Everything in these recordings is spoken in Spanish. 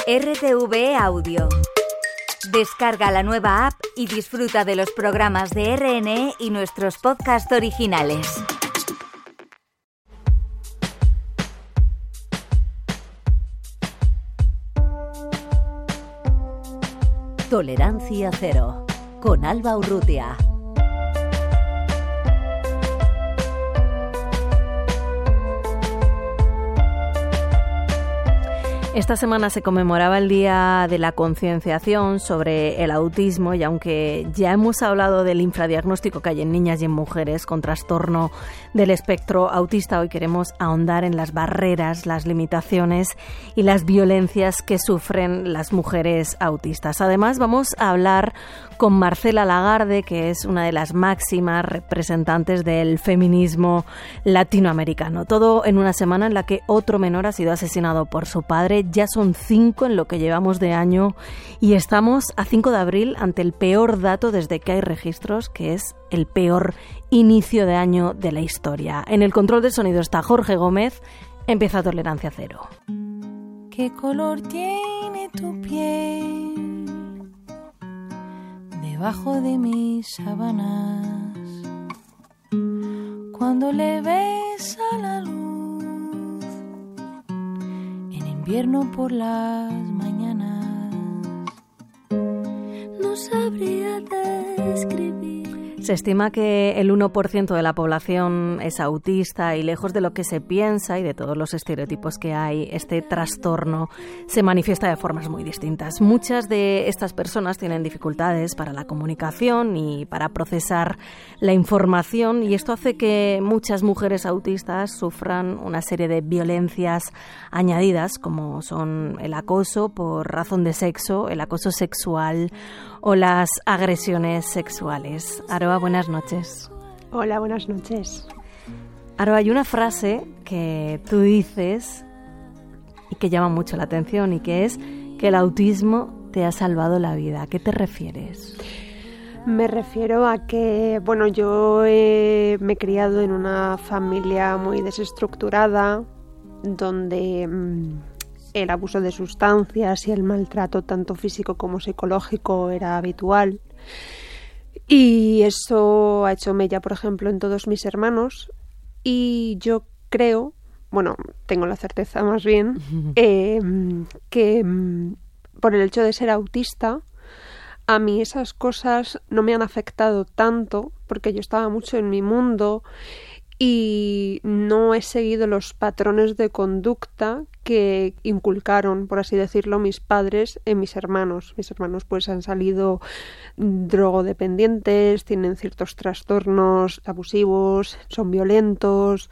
RTV Audio. Descarga la nueva app y disfruta de los programas de RNE y nuestros podcasts originales. Tolerancia cero, con Alba Urrutia. Esta semana se conmemoraba el Día de la Concienciación sobre el autismo y aunque ya hemos hablado del infradiagnóstico que hay en niñas y en mujeres con trastorno del espectro autista, hoy queremos ahondar en las barreras, las limitaciones y las violencias que sufren las mujeres autistas. Además, vamos a hablar con Marcela Lagarde, que es una de las máximas representantes del feminismo latinoamericano. Todo en una semana en la que otro menor ha sido asesinado por su padre. Ya son 5 en lo que llevamos de año y estamos a 5 de abril ante el peor dato desde que hay registros, que es el peor inicio de año de la historia. En el control de sonido está Jorge Gómez. Empieza Tolerancia Cero. ¿Qué color tiene tu piel debajo de mis sábanas? Cuando le ves a la luz en invierno por las mañanas, no sabría describir. Se estima que el 1% de la población es autista y lejos de lo que se piensa y de todos los estereotipos que hay, este trastorno se manifiesta de formas muy distintas. Muchas de estas personas tienen dificultades para la comunicación y para procesar la información y esto hace que muchas mujeres autistas sufran una serie de violencias añadidas como son el acoso por razón de sexo, el acoso sexual o las agresiones sexuales. Aroa, buenas noches. Hola, buenas noches. Aroa, hay una frase que tú dices y que llama mucho la atención y que es que el autismo te ha salvado la vida. ¿A qué te refieres? Me refiero a que, yo me he criado en una familia muy desestructurada, donde el abuso de sustancias y el maltrato tanto físico como psicológico era habitual. Y eso ha hecho mella, por ejemplo, en todos mis hermanos. Y yo creo, tengo la certeza más bien, que por el hecho de ser autista, a mí esas cosas no me han afectado tanto porque yo estaba mucho en mi mundo y no he seguido los patrones de conducta que inculcaron, por así decirlo, mis padres en mis hermanos. Mis hermanos pues han salido drogodependientes, tienen ciertos trastornos abusivos, son violentos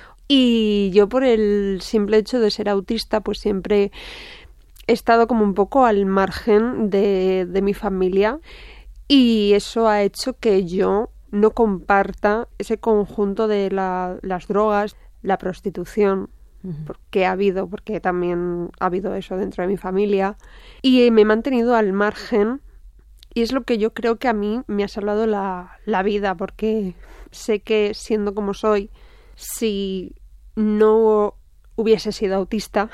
y yo por el simple hecho de ser autista pues siempre he estado como un poco al margen de mi familia y eso ha hecho que yo no comparta ese conjunto de las drogas, la prostitución, porque también ha habido eso dentro de mi familia, y me he mantenido al margen, y es lo que yo creo que a mí me ha salvado la vida, porque sé que siendo como soy, si no hubiese sido autista,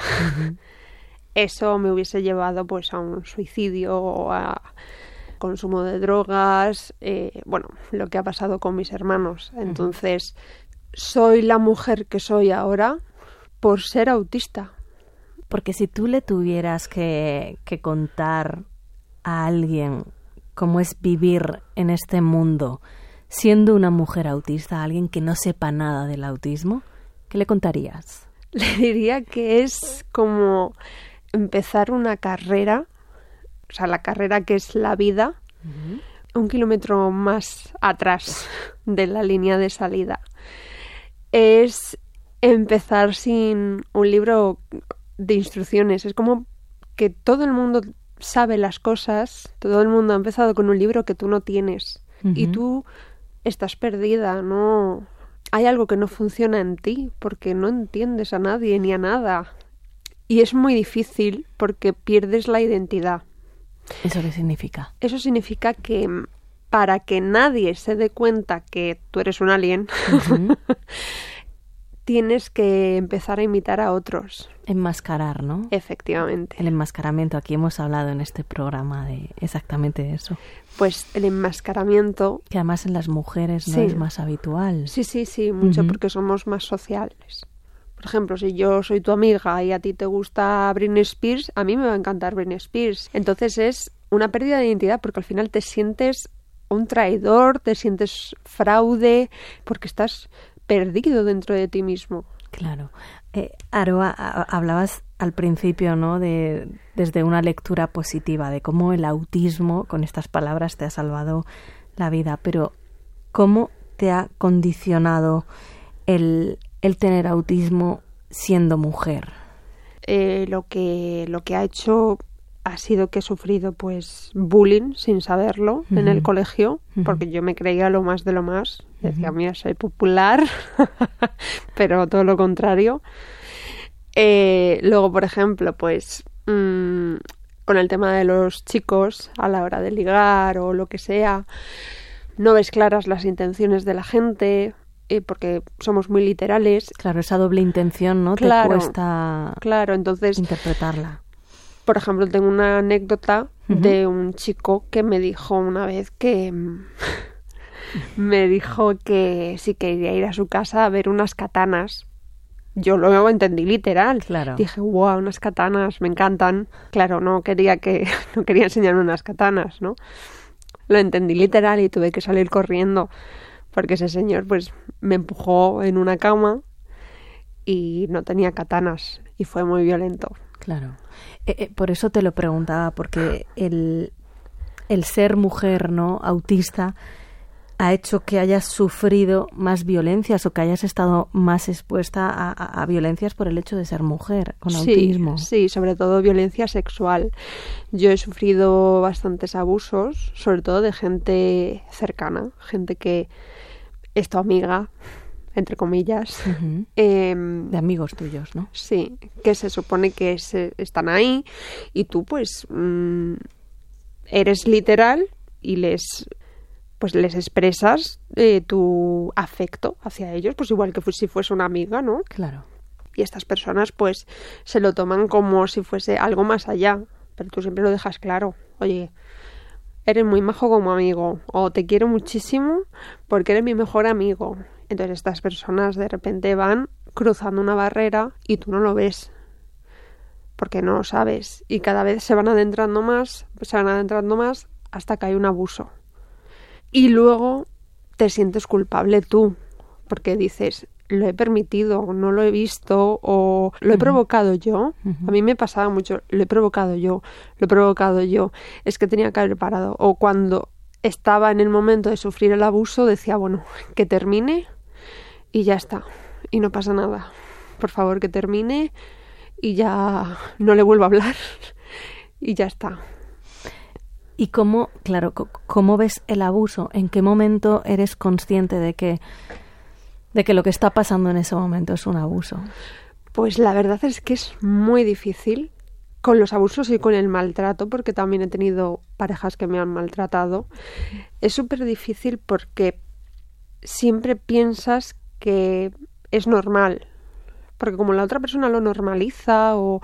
eso me hubiese llevado pues a un suicidio o a consumo de drogas, lo que ha pasado con mis hermanos. Entonces, soy la mujer que soy ahora por ser autista. Porque si tú le tuvieras que contar a alguien cómo es vivir en este mundo siendo una mujer autista, a alguien que no sepa nada del autismo, ¿qué le contarías? Le diría que es como empezar una carrera, o sea, la carrera que es la vida, 1 kilómetro más atrás de la línea de salida. Es empezar sin un libro de instrucciones. Es como que todo el mundo sabe las cosas, todo el mundo ha empezado con un libro que tú no tienes y tú estás perdida, no hay algo que no funciona en ti porque no entiendes a nadie ni a nada. Y es muy difícil porque pierdes la identidad. ¿Eso qué significa? Eso significa que para que nadie se dé cuenta que tú eres un alien, tienes que empezar a imitar a otros. Enmascarar, ¿no? Efectivamente. El enmascaramiento. Aquí hemos hablado en este programa de exactamente eso. Pues el enmascaramiento... Que además en las mujeres no Sí. es más habitual. Sí, mucho, Ujú. porque somos más sociales. Por ejemplo, si yo soy tu amiga y a ti te gusta Britney Spears, a mí me va a encantar Britney Spears. Entonces es una pérdida de identidad porque al final te sientes un traidor, te sientes fraude, porque estás perdido dentro de ti mismo. Claro. Aroa, hablabas al principio, ¿no? Desde una lectura positiva, de cómo el autismo, con estas palabras, te ha salvado la vida. Pero, ¿cómo te ha condicionado el tener autismo siendo mujer? Lo que ha hecho ha sido que he sufrido pues bullying sin saberlo en el colegio, porque yo me creía lo más de lo más. Decía, mira, soy popular, pero todo lo contrario. Luego, por ejemplo, pues con el tema de los chicos a la hora de ligar o lo que sea, no ves claras las intenciones de la gente, porque somos muy literales. Claro, esa doble intención, ¿no? Claro, te cuesta entonces interpretarla. Por ejemplo, tengo una anécdota de un chico que me dijo una vez que me dijo que si quería ir a su casa a ver unas katanas. Yo lo entendí literal. Claro. Dije, wow, unas katanas, me encantan. Claro, no quería enseñarme unas katanas, ¿no? Lo entendí literal y tuve que salir corriendo porque ese señor pues me empujó en una cama y no tenía katanas y fue muy violento. Claro. Por eso te lo preguntaba, porque el ser mujer, ¿no? Autista ha hecho que hayas sufrido más violencias o que hayas estado más expuesta a violencias por el hecho de ser mujer con autismo. Sí, sobre todo violencia sexual. Yo he sufrido bastantes abusos, sobre todo de gente cercana, gente que es tu amiga, entre comillas. Uh-huh. De amigos tuyos, ¿no? Sí, que se supone que están ahí y tú pues eres literal y les expresas tu afecto hacia ellos, pues igual que si fuese una amiga, ¿no? Claro. Y estas personas pues se lo toman como si fuese algo más allá, pero tú siempre lo dejas claro. Oye, eres muy majo como amigo, o te quiero muchísimo porque eres mi mejor amigo. Entonces estas personas de repente van cruzando una barrera y tú no lo ves, porque no lo sabes. Y cada vez se van adentrando más hasta que hay un abuso. Y luego te sientes culpable tú, porque dices, lo he permitido, no lo he visto, o lo he provocado yo. A mí me pasaba mucho, lo he provocado yo, es que tenía que haber parado. O cuando estaba en el momento de sufrir el abuso, decía, bueno, que termine y ya está, y no pasa nada. Por favor, que termine y ya no le vuelvo a hablar y ya está. ¿Y cómo ves el abuso? ¿En qué momento eres consciente de que lo que está pasando en ese momento es un abuso? Pues la verdad es que es muy difícil con los abusos y con el maltrato, porque también he tenido parejas que me han maltratado. Es súper difícil porque siempre piensas que es normal, porque como la otra persona lo normaliza o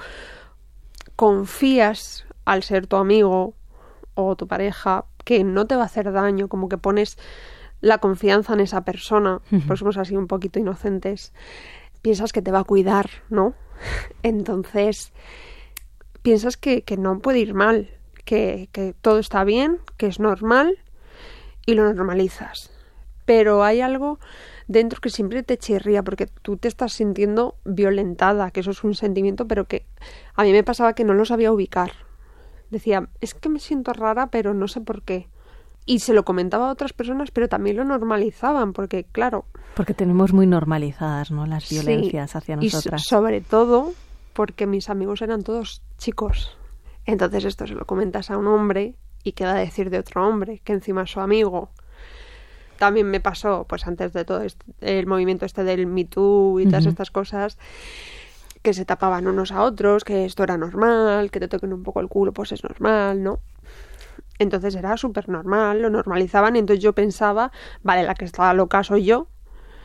confías al ser tu amigo o tu pareja que no te va a hacer daño, como que pones la confianza en esa persona, pues somos así un poquito inocentes, piensas que te va a cuidar, ¿no? Entonces piensas que no puede ir mal, que todo está bien, que es normal y lo normalizas. Pero hay algo dentro que siempre te chirría porque tú te estás sintiendo violentada, que eso es un sentimiento, pero que a mí me pasaba que no lo sabía ubicar. Decía, es que me siento rara, pero no sé por qué. Y se lo comentaba a otras personas, pero también lo normalizaban, porque claro... Porque tenemos muy normalizadas, ¿no?, las violencias hacia nosotras. Y sobre todo porque mis amigos eran todos chicos. Entonces esto se lo comentas a un hombre y qué va a decir de otro hombre, que encima es su amigo. También me pasó, pues antes de todo el movimiento del Me Too y todas estas cosas, que se tapaban unos a otros, que esto era normal, que te toquen un poco el culo, pues es normal, ¿no? Entonces era súper normal, lo normalizaban, y entonces yo pensaba, vale, la que está loca soy yo,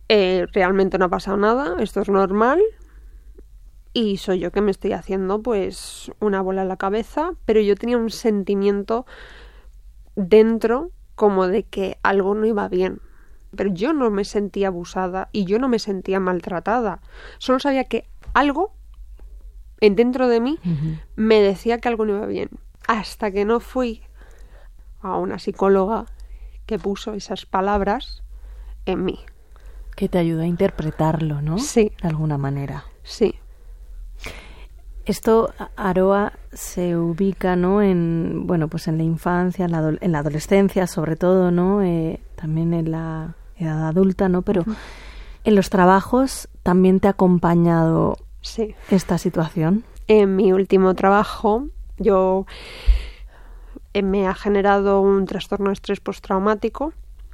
realmente no ha pasado nada, esto es normal y soy yo que me estoy haciendo pues una bola en la cabeza, pero yo tenía un sentimiento dentro como de que algo no iba bien. Pero yo no me sentía abusada y yo no me sentía maltratada. Solo sabía que algo dentro de mí me decía que algo no iba bien. Hasta que no fui a una psicóloga que puso esas palabras en mí. Que te ayudó a interpretarlo, ¿no? Sí. De alguna manera. Sí. Esto, Aroa, se ubica, ¿no? En, bueno, pues en la infancia, en la adolescencia, sobre todo, ¿no? También en la edad adulta, ¿no? Pero en los trabajos también te ha acompañado esta situación. En mi último trabajo, yo me ha generado un trastorno de estrés postraumático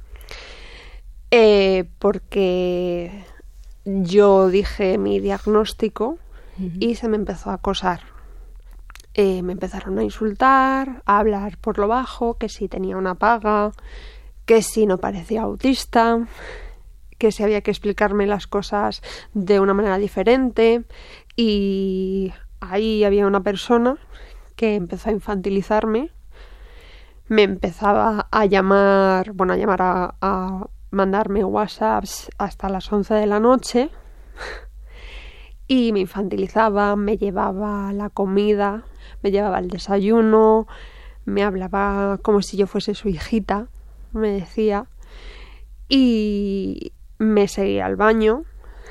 porque yo dije mi diagnóstico y se me empezó a acosar. Me empezaron a insultar, a hablar por lo bajo, que si tenía una paga, que si no parecía autista, que si había que explicarme las cosas de una manera diferente. Y ahí había una persona que empezó a infantilizarme, me empezaba a llamar, a mandarme WhatsApps hasta las 11 de la noche y me infantilizaba, me llevaba la comida, me llevaba el desayuno, me hablaba como si yo fuese su hijita, me decía, y me seguía al baño,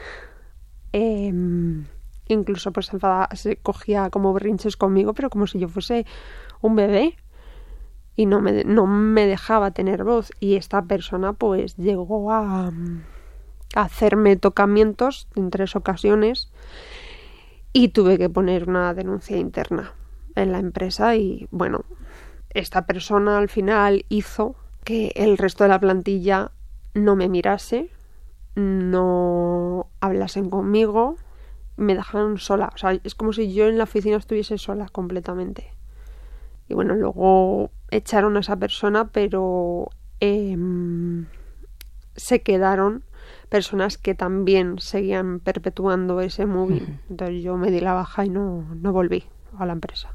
incluso pues se cogía como berrinches conmigo, pero como si yo fuese un bebé, y no me dejaba tener voz. Y esta persona pues llegó a hacerme tocamientos en 3 ocasiones y tuve que poner una denuncia interna en la empresa. Y bueno, esta persona al final hizo que el resto de la plantilla no me mirase, no hablasen conmigo, me dejaron sola. O sea, es como si yo en la oficina estuviese sola completamente. Y bueno, luego echaron a esa persona, pero se quedaron personas que también seguían perpetuando ese moving. Entonces yo me di la baja y no volví a la empresa.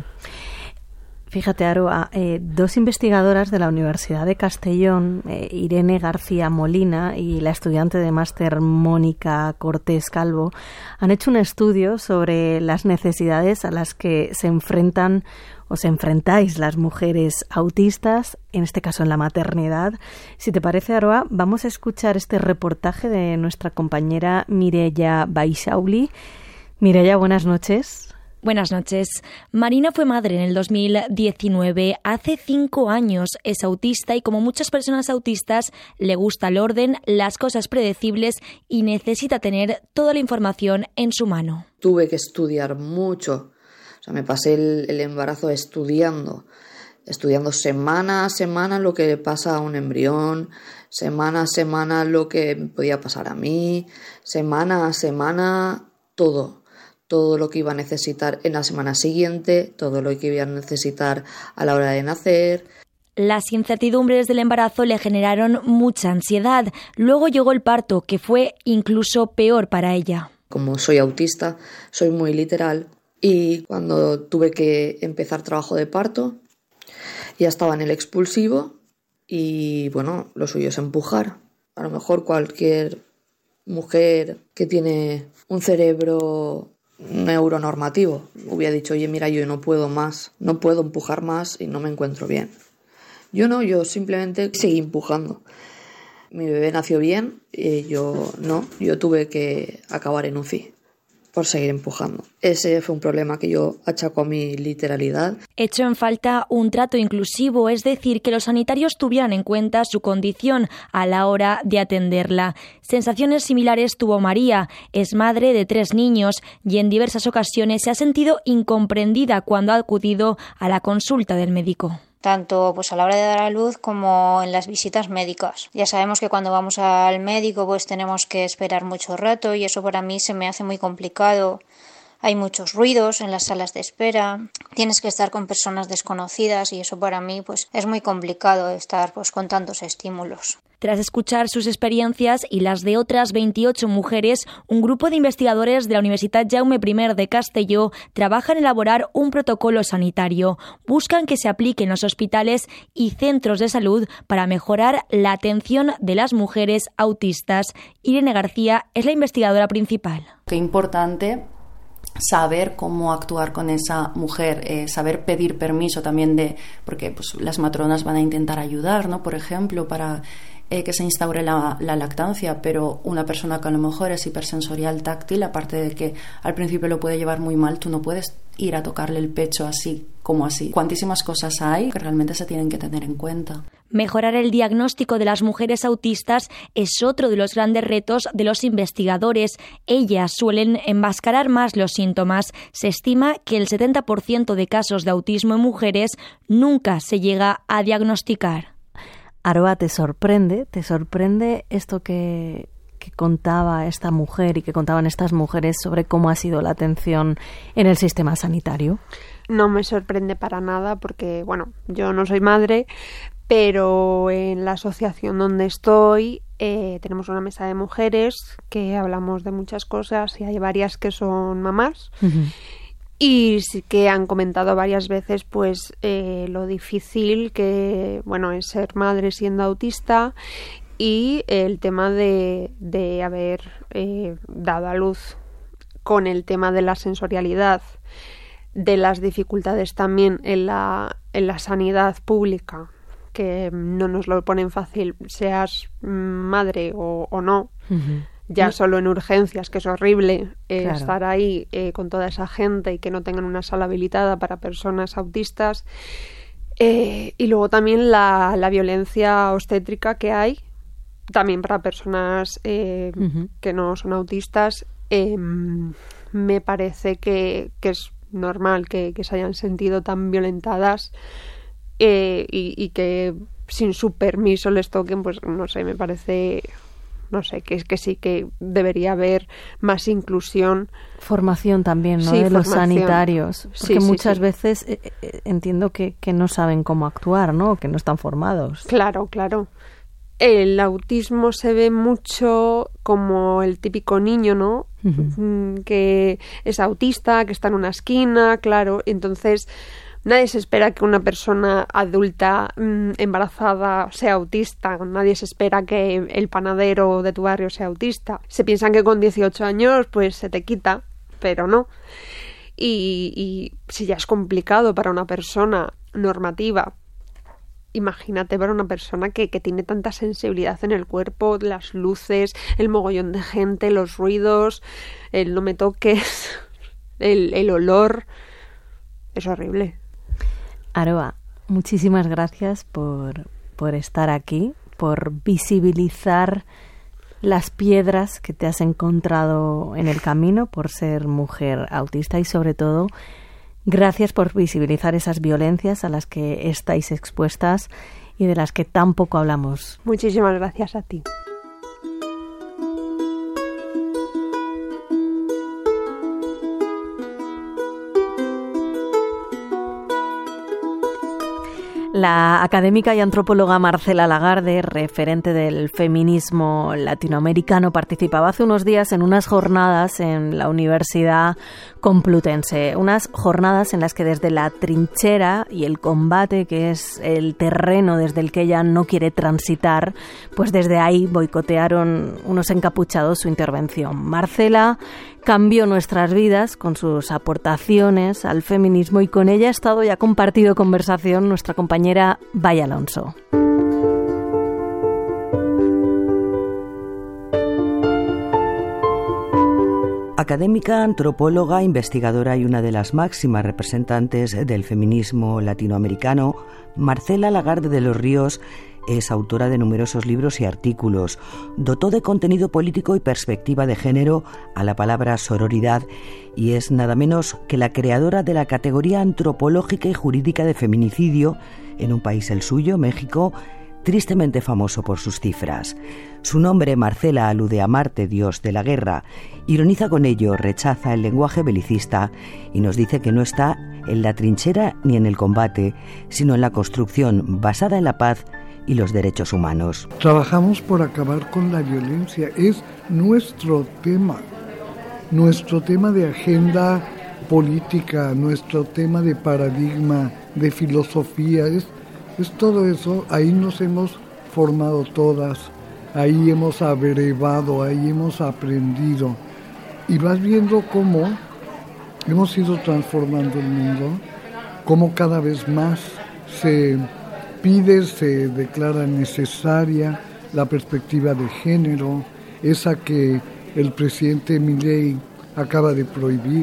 Fíjate, Aroa, 2 investigadoras de la Universidad de Castellón, Irene García Molina y la estudiante de máster Mónica Cortés Calvo, han hecho un estudio sobre las necesidades a las que se enfrentan o se enfrentáis las mujeres autistas, en este caso en la maternidad. Si te parece, Aroa, vamos a escuchar este reportaje de nuestra compañera Mireia Baixauli. Mireia, buenas noches. Buenas noches. Marina fue madre en el 2019. Hace 5 años es autista y, como muchas personas autistas, le gusta el orden, las cosas predecibles y necesita tener toda la información en su mano. Tuve que estudiar mucho. O sea, me pasé el embarazo estudiando semana a semana lo que le pasa a un embrión, semana a semana lo que podía pasar a mí, semana a semana todo lo que iba a necesitar en la semana siguiente, todo lo que iba a necesitar a la hora de nacer. Las incertidumbres del embarazo le generaron mucha ansiedad. Luego llegó el parto, que fue incluso peor para ella. Como soy autista, soy muy literal, y cuando tuve que empezar trabajo de parto, ya estaba en el expulsivo y bueno, lo suyo es empujar. A lo mejor cualquier mujer que tiene un cerebro neuronormativo hubiera dicho, oye, mira, yo no puedo más, no puedo empujar más y no me encuentro bien. Yo no, yo simplemente seguí empujando. Mi bebé nació bien y yo tuve que acabar en UCI por seguir empujando. Ese fue un problema que yo achaco a mi literalidad. Echó en falta un trato inclusivo, es decir, que los sanitarios tuvieran en cuenta su condición a la hora de atenderla. Sensaciones similares tuvo María. Es madre de 3 niños y en diversas ocasiones se ha sentido incomprendida cuando ha acudido a la consulta del médico. Tanto pues a la hora de dar a luz como en las visitas médicas. Ya sabemos que cuando vamos al médico pues tenemos que esperar mucho rato y eso para mí se me hace muy complicado. Hay muchos ruidos en las salas de espera, tienes que estar con personas desconocidas y eso para mí pues es muy complicado estar pues con tantos estímulos. Tras escuchar sus experiencias y las de otras 28 mujeres, un grupo de investigadores de la Universitat Jaume I de Castelló trabaja en elaborar un protocolo sanitario. Buscan que se aplique en los hospitales y centros de salud para mejorar la atención de las mujeres autistas. Irene García es la investigadora principal. Qué importante saber cómo actuar con esa mujer, saber pedir permiso también porque pues, las matronas van a intentar ayudar, ¿no? Por ejemplo, para que se instaure la lactancia, pero una persona que a lo mejor es hipersensorial táctil, aparte de que al principio lo puede llevar muy mal, tú no puedes ir a tocarle el pecho así como así. Cuantísimas cosas hay que realmente se tienen que tener en cuenta. Mejorar el diagnóstico de las mujeres autistas es otro de los grandes retos de los investigadores. Ellas suelen enmascarar más los síntomas. Se estima que el 70% de casos de autismo en mujeres nunca se llega a diagnosticar. Aroa, ¿te sorprende esto que contaba esta mujer y que contaban estas mujeres sobre cómo ha sido la atención en el sistema sanitario? No me sorprende para nada porque, bueno, yo no soy madre, pero en la asociación donde estoy tenemos una mesa de mujeres que hablamos de muchas cosas y hay varias que son mamás. Uh-huh. Y sí que han comentado varias veces pues lo difícil que, bueno, es ser madre siendo autista y el tema de haber dado a luz con el tema de la sensorialidad, de las dificultades también en la sanidad pública, que no nos lo ponen fácil, seas madre o no. Uh-huh. Ya solo en urgencias, que es horrible claro. Estar ahí con toda esa gente y que no tengan una sala habilitada para personas autistas. Y luego también la violencia obstétrica que hay, también para personas uh-huh. que no son autistas. Me parece que es normal que se hayan sentido tan violentadas y que sin su permiso les toquen, pues no sé, me parece... No sé, que sí que debería haber más inclusión. Formación también, ¿no? Sí, de los sanitarios. Porque muchas veces entiendo que no saben cómo actuar, ¿no? Que no están formados. Claro, claro. El autismo se ve mucho como el típico niño, ¿no? Uh-huh. Que es autista, que está en una esquina, claro. Entonces... Nadie se espera que una persona adulta embarazada sea autista. Nadie se espera que el panadero de tu barrio sea autista. Se piensan que con 18 años pues se te quita, pero no. Y si ya es complicado para una persona normativa, imagínate para una persona que tiene tanta sensibilidad en el cuerpo, las luces, el mogollón de gente, los ruidos, el no me toques, el olor. Es horrible. Aroa, muchísimas gracias por estar aquí, por visibilizar las piedras que te has encontrado en el camino por ser mujer autista y sobre todo gracias por visibilizar esas violencias a las que estáis expuestas y de las que tan poco hablamos. Muchísimas gracias a ti. La académica y antropóloga Marcela Lagarde, referente del feminismo latinoamericano, participaba hace unos días en unas jornadas en la Universidad Complutense. Unas jornadas en las que desde la trinchera y el combate, que es el terreno desde el que ella no quiere transitar, pues desde ahí boicotearon unos encapuchados su intervención. Marcela cambió nuestras vidas con sus aportaciones al feminismo y con ella ha estado y ha compartido conversación nuestra compañera Vaya Alonso. Académica, antropóloga, investigadora y una de las máximas representantes del feminismo latinoamericano, Marcela Lagarde de los Ríos es autora de numerosos libros y artículos. Dotó de contenido político y perspectiva de género a la palabra sororidad y es nada menos que la creadora de la categoría antropológica y jurídica de feminicidio en un país, el suyo, México, tristemente famoso por sus cifras. Su nombre, Marcela, alude a Marte, dios de la guerra. Ironiza con ello, rechaza el lenguaje belicista y nos dice que no está en la trinchera ni en el combate, sino en la construcción basada en la paz y los derechos humanos. Trabajamos por acabar con la violencia, es nuestro tema de agenda política, nuestro tema de paradigma, de filosofía, es todo eso. Ahí nos hemos formado todas, ahí hemos abrevado, ahí hemos aprendido, y vas viendo cómo hemos ido transformando el mundo, cómo cada vez más se pide, se declara necesaria la perspectiva de género, esa que el presidente Milei acaba de prohibir.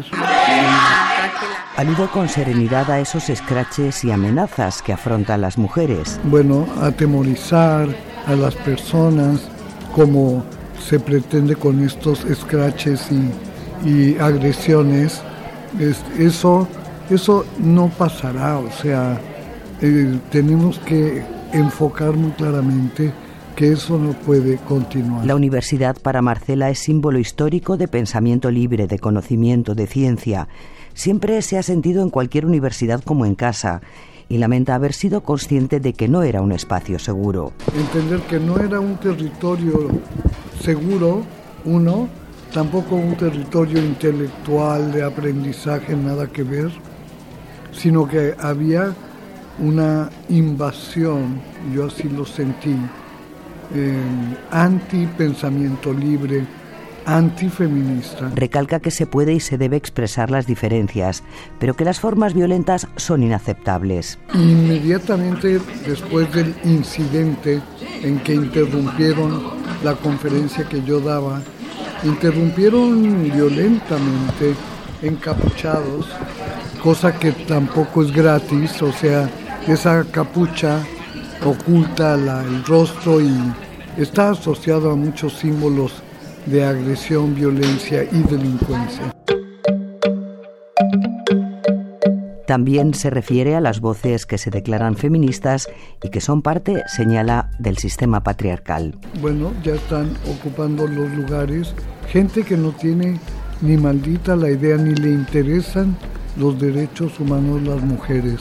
Alude con serenidad a esos escraches y amenazas que afrontan las mujeres. Bueno, atemorizar a las personas, como se pretende con estos escraches y agresiones, eso no pasará. O sea, tenemos que enfocar muy claramente que eso no puede continuar. La universidad para Marcela es símbolo histórico de pensamiento libre, de conocimiento, de ciencia. Siempre se ha sentido en cualquier universidad como en casa, y lamenta haber sido consciente de que no era un espacio seguro. Entender que no era un territorio seguro, tampoco un territorio intelectual de aprendizaje, nada que ver, sino que había una invasión, yo así lo sentí, anti-pensamiento libre, antifeminista. Recalca que se puede y se debe expresar las diferencias, pero que las formas violentas son inaceptables. Inmediatamente después del incidente en que interrumpieron la conferencia que yo daba, interrumpieron violentamente, encapuchados, cosa que tampoco es gratis, o sea, esa capucha oculta el rostro y está asociado a muchos símbolos de agresión, violencia y delincuencia. También se refiere a las voces que se declaran feministas y que son parte, señala, del sistema patriarcal. Bueno, ya están ocupando los lugares gente que no tiene ni maldita la idea ni le interesan los derechos humanos las mujeres,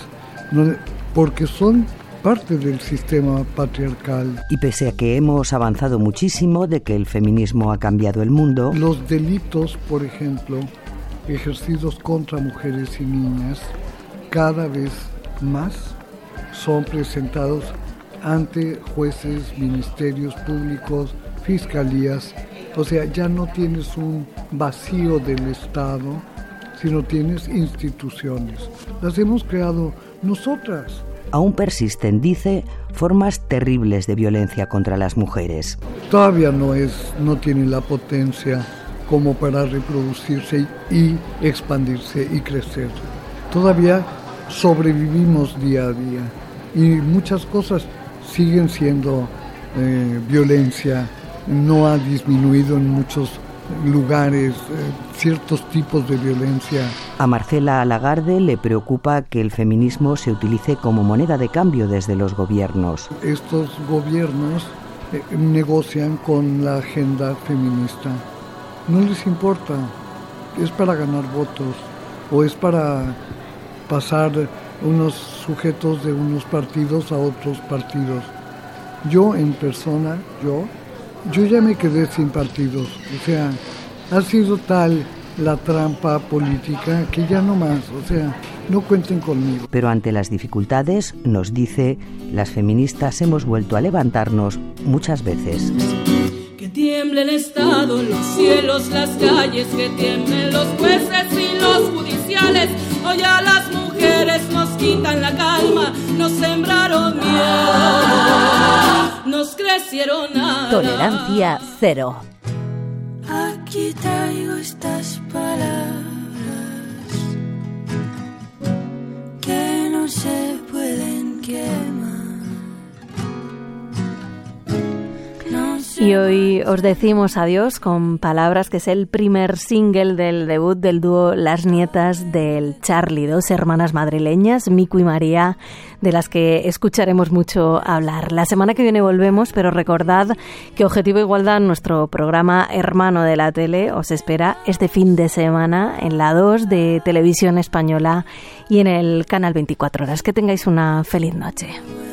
porque son parte del sistema patriarcal. Y pese a que hemos avanzado muchísimo, de que el feminismo ha cambiado el mundo, los delitos, por ejemplo, ejercidos contra mujeres y niñas, cada vez más son presentados ante jueces, ministerios públicos, fiscalías. O sea, ya no tienes un vacío del Estado, sino tienes instituciones. Las hemos creado nosotras. Aún persisten, dice, formas terribles de violencia contra las mujeres. Todavía no tiene la potencia como para reproducirse y expandirse y crecer. Todavía sobrevivimos día a día y muchas cosas siguen siendo violencia. No ha disminuido en muchos lugares ciertos tipos de violencia. A Marcela Lagarde le preocupa que el feminismo se utilice como moneda de cambio desde los gobiernos. Estos gobiernos negocian con la agenda feminista. No les importa, es para ganar votos o es para pasar unos sujetos de unos partidos a otros partidos. Yo en persona, yo ya me quedé sin partidos, o sea, ha sido tal la trampa política que ya no más, o sea, no cuenten conmigo. Pero ante las dificultades, nos dice, las feministas hemos vuelto a levantarnos muchas veces. Que tiemble el Estado, los cielos, las calles, que tiemblen los jueces y los judiciales. Hoy a las mujeres nos quitan la calma, nos sembraron miedo, nos crecieron alas. Tolerancia cero. Aquí traigo estas palabras que no se pueden quemar. Y hoy os decimos adiós con Palabras, que es el primer single del debut del dúo Las Nietas del Charly, dos hermanas madrileñas, Miku y María, de las que escucharemos mucho hablar. La semana que viene volvemos, pero recordad que Objetivo Igualdad, nuestro programa hermano de la tele, os espera este fin de semana en la 2 de Televisión Española y en el canal 24 Horas. Que tengáis una feliz noche.